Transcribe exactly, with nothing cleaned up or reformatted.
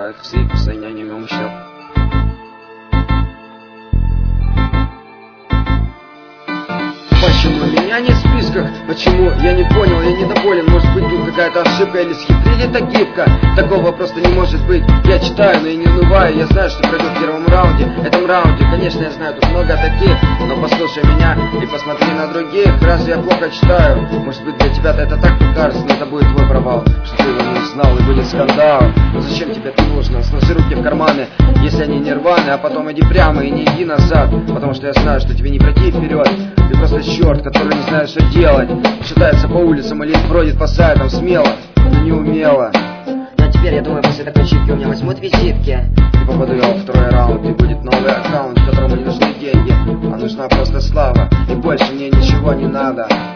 играют в своих состоянием умщел. Почему меня не в списках? Почему? Я не понял, я недоволен. Может быть, тут какая-то ошибка или схитрили так гибко? Такого просто не может быть. Я читаю, но я не унываю. Я знаю, что пройду в первом раунде. Этом раунде, конечно, я знаю, тут много таких. Но послушай меня и посмотри на других. Разве я плохо читаю? Может быть, для тебя-то это так покажется, но это будет твой провал, что ты его не узнал и будет скандал. Но зачем тебе это нужно? Сложи руки в карманы, если они не рваны, а потом иди прямо и не иди назад. Потому что я знаю, что тебе не пройти вперед. Ты просто черт, который не знает, что делать. Шатается по улицам или бродит по сайтам смело, но не умело. Но теперь, я думаю, после такой читки у меня возьмут визитки. И попаду я во второй раунд, и будет новый аккаунт, которому не нужны деньги, а нужна просто слава. И больше мне ничего не надо.